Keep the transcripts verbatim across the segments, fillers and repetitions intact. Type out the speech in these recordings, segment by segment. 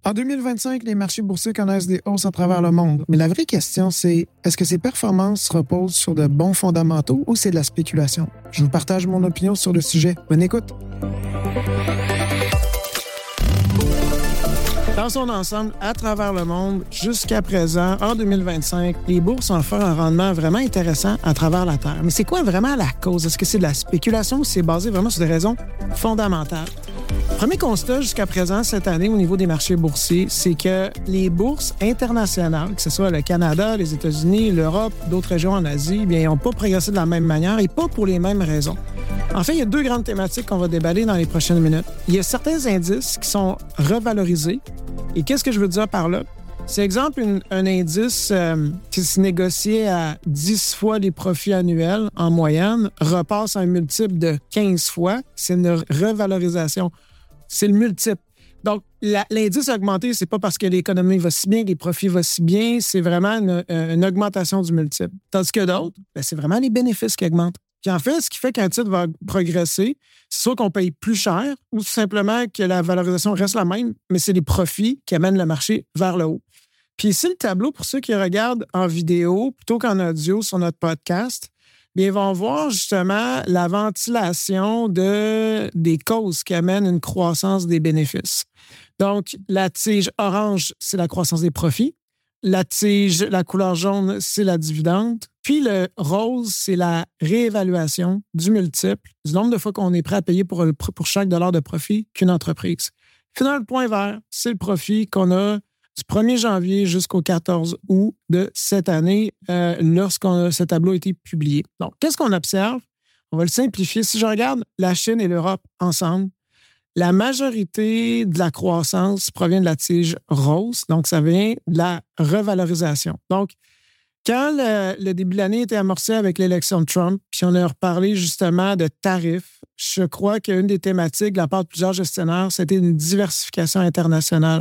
En deux mille vingt-cinq, les marchés boursiers connaissent des hausses à travers le monde. Mais la vraie question, c'est est-ce que ces performances reposent sur de bons fondamentaux ou c'est de la spéculation? Je vous partage mon opinion sur le sujet. Bonne écoute! Dans son ensemble, à travers le monde, jusqu'à présent, en deux mille vingt-cinq, les bourses ont fait un rendement vraiment intéressant à travers la Terre. Mais c'est quoi vraiment la cause? Est-ce que c'est de la spéculation ou c'est basé vraiment sur des raisons fondamentales? Premier constat jusqu'à présent cette année au niveau des marchés boursiers, c'est que les bourses internationales, que ce soit le Canada, les États-Unis, l'Europe, d'autres régions en Asie, eh bien, ils n'ont pas progressé de la même manière et pas pour les mêmes raisons. En fait, il y a deux grandes thématiques qu'on va déballer dans les prochaines minutes. Il y a certains indices qui sont revalorisés. Et qu'est-ce que je veux dire par là? C'est exemple une, un indice euh, qui se négociait à dix fois les profits annuels en moyenne, repasse à un multiple de quinze fois. C'est une revalorisation. C'est le multiple. Donc, la, l'indice a augmenté, c'est pas parce que l'économie va si bien, que les profits vont si bien, c'est vraiment une, une augmentation du multiple. Tandis que d'autres, bien, c'est vraiment les bénéfices qui augmentent. Puis en fait, ce qui fait qu'un titre va progresser, c'est soit qu'on paye plus cher ou tout simplement que la valorisation reste la même, mais c'est les profits qui amènent le marché vers le haut. Puis ici, le tableau, pour ceux qui regardent en vidéo plutôt qu'en audio sur notre podcast, bien, ils vont voir justement la ventilation de, des causes qui amènent une croissance des bénéfices. Donc, la tige orange, c'est la croissance des profits. La tige, la couleur jaune, c'est la dividende. Puis le rose, c'est la réévaluation du multiple, du nombre de fois qu'on est prêt à payer pour, pour chaque dollar de profit qu'une entreprise. Finalement, le point vert, c'est le profit qu'on a du premier janvier jusqu'au quatorze août de cette année, euh, lorsque ce tableau a été publié. Donc, qu'est-ce qu'on observe? On va le simplifier. Si je regarde la Chine et l'Europe ensemble, la majorité de la croissance provient de la tige rose, donc ça vient de la revalorisation. Donc, quand le, le début de l'année était amorcé avec l'élection de Trump, puis on a reparlé justement de tarifs, je crois qu'une des thématiques de la part de plusieurs gestionnaires, c'était une diversification internationale.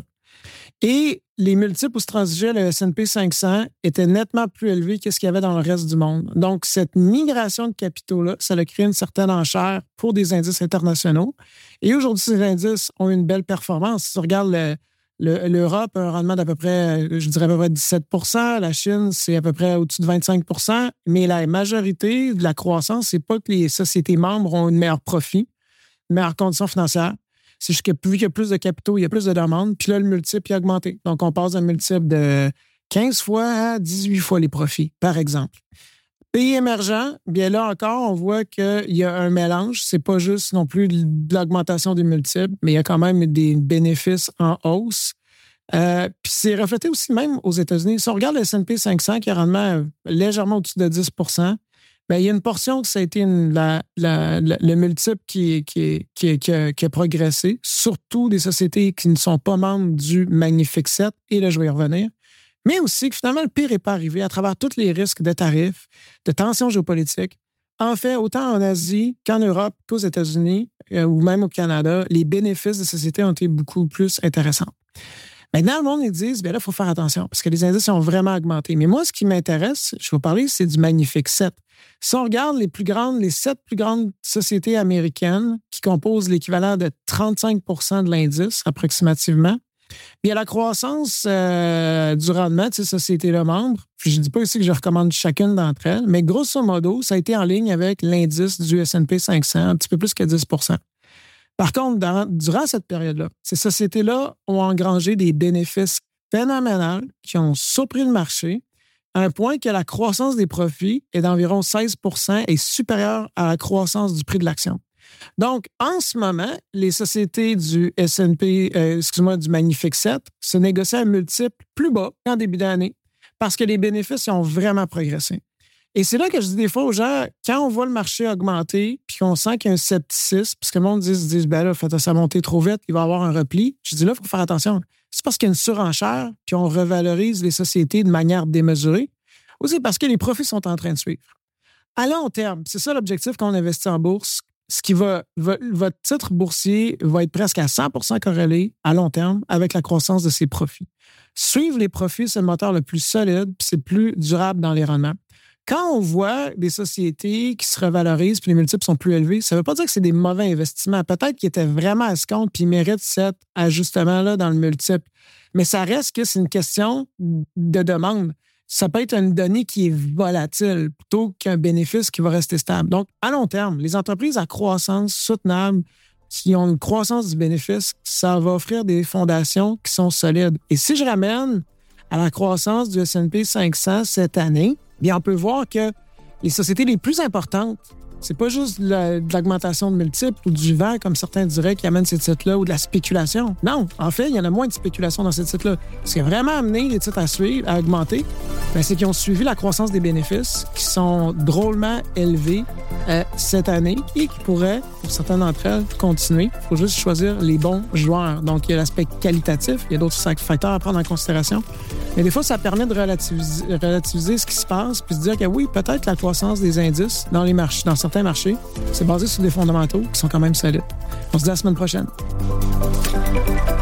Et les multiples où se transigeait le S and P cinq cents étaient nettement plus élevés que ce qu'il y avait dans le reste du monde. Donc, cette migration de capitaux-là, ça a créé une certaine enchère pour des indices internationaux. Et aujourd'hui, ces indices ont une belle performance. Si on regarde le, le, l'Europe, un rendement d'à peu près, je dirais à peu près dix-sept pour cent. La Chine, c'est à peu près au-dessus de vingt-cinq pour cent. Mais la majorité de la croissance, c'est pas que les sociétés membres ont une meilleure profit, une meilleure condition financière. C'est juste que vu qu'il y a plus de capitaux, il y a plus de demandes, puis là, le multiple il a augmenté. Donc, on passe d'un multiple de quinze fois à dix-huit fois les profits, par exemple. Pays émergents, bien là encore, on voit qu'il y a un mélange. C'est pas juste non plus de l'augmentation des multiples, mais il y a quand même des bénéfices en hausse. Euh, puis c'est reflété aussi même aux États-Unis. Si on regarde le S and P cinq cents qui a un rendement légèrement au-dessus de dix pour cent, bien, il y a une portion que ça a été une, la, la, la, le multiple qui, qui, qui, qui, a, qui a progressé, surtout des sociétés qui ne sont pas membres du Magnifique sept, et là, je vais y revenir, mais aussi que finalement, le pire n'est pas arrivé à travers tous les risques de tarifs, de tensions géopolitiques. En fait, autant en Asie qu'en Europe qu'aux États-Unis euh, ou même au Canada, les bénéfices des sociétés ont été beaucoup plus intéressants. Maintenant, le monde, ils disent, bien là, il faut faire attention parce que les indices ont vraiment augmenté. Mais moi, ce qui m'intéresse, je vais vous parler, c'est du Magnifique sept. Si on regarde les plus grandes, les sept plus grandes sociétés américaines qui composent l'équivalent de trente-cinq pour cent de l'indice, approximativement, bien la croissance euh, du rendement de ces sociétés-là membres, puis je ne dis pas ici que je recommande chacune d'entre elles, mais grosso modo, ça a été en ligne avec l'indice du S and P cinq cents, un petit peu plus que dix pour cent. Par contre, dans, durant cette période-là, ces sociétés-là ont engrangé des bénéfices phénoménaux qui ont surpris le marché à un point que la croissance des profits est d'environ seize pour cent et supérieure à la croissance du prix de l'action. Donc, en ce moment, les sociétés du S and P, euh, excuse-moi, du Magnifique sept se négocient à un multiple plus bas qu'en début d'année parce que les bénéfices ont vraiment progressé. Et c'est là que je dis des fois aux gens, quand on voit le marché augmenter puis qu'on sent qu'il y a un scepticisme, parce que le monde dit, dit ben là, faites ça monter trop vite, il va y avoir un repli. Je dis là, il faut faire attention. C'est parce qu'il y a une surenchère puis on revalorise les sociétés de manière démesurée ou c'est parce que les profits sont en train de suivre. À long terme, c'est ça l'objectif quand on investit en bourse. Ce qui va, va, votre titre boursier va être presque à cent pour cent corrélé à long terme avec la croissance de ses profits. Suivre les profits, c'est le moteur le plus solide puis c'est le plus durable dans les rendements. quand on voit des sociétés qui se revalorisent puis les multiples sont plus élevés, ça ne veut pas dire que c'est des mauvais investissements. Peut-être qu'ils étaient vraiment à ce compte puis ils méritent cet ajustement-là dans le multiple. Mais ça reste que c'est une question de demande. Ça peut être une donnée qui est volatile plutôt qu'un bénéfice qui va rester stable. Donc, à long terme, les entreprises à croissance soutenable qui ont une croissance du bénéfice, ça va offrir des fondations qui sont solides. Et si je ramène à la croissance du S and P cinq cents cette année, bien, on peut voir que les sociétés les plus importantes, c'est pas juste de, la, de l'augmentation de multiples ou du vent, comme certains diraient, qui amènent ces titres-là, ou de la spéculation. Non, en fait, il y en a moins de spéculation dans ces titres-là. Ce qui a vraiment amené les titres à suivre, à augmenter, bien, c'est qu'ils ont suivi la croissance des bénéfices qui sont drôlement élevés euh, cette année et qui pourraient, pour certaines d'entre elles, continuer. Il faut juste choisir les bons joueurs. Donc, il y a l'aspect qualitatif, il y a d'autres facteurs à prendre en considération. Mais des fois, ça permet de relativiser, relativiser ce qui se passe puis de dire que oui, peut-être la croissance des indices dans les marchés, dans certains marchés, c'est basé sur des fondamentaux qui sont quand même solides. On se dit à la semaine prochaine.